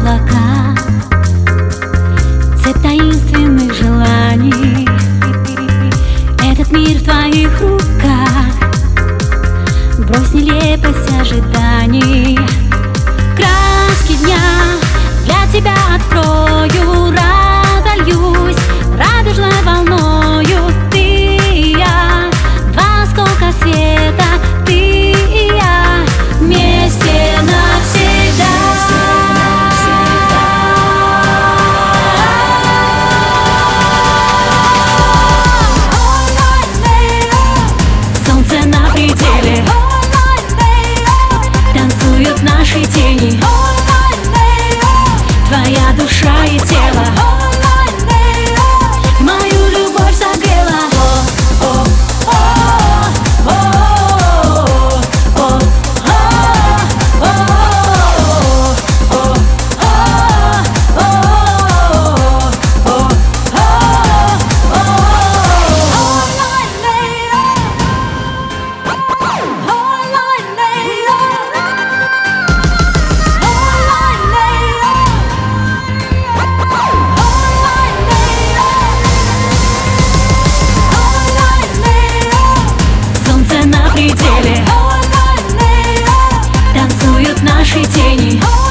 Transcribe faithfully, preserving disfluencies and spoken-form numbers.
облака, цепь таинственных желаний. Этот мир в твоих руках, брось нелепость ожиданий. Краски дня для тебя открою, разольюсь радужной волною. Ты и я, два осколка света, ты и я, вместе навсегда. Солнце на пределе, танцуют наши тени, твоя душа и тело мою любовь согрела. Танцуют наши тени.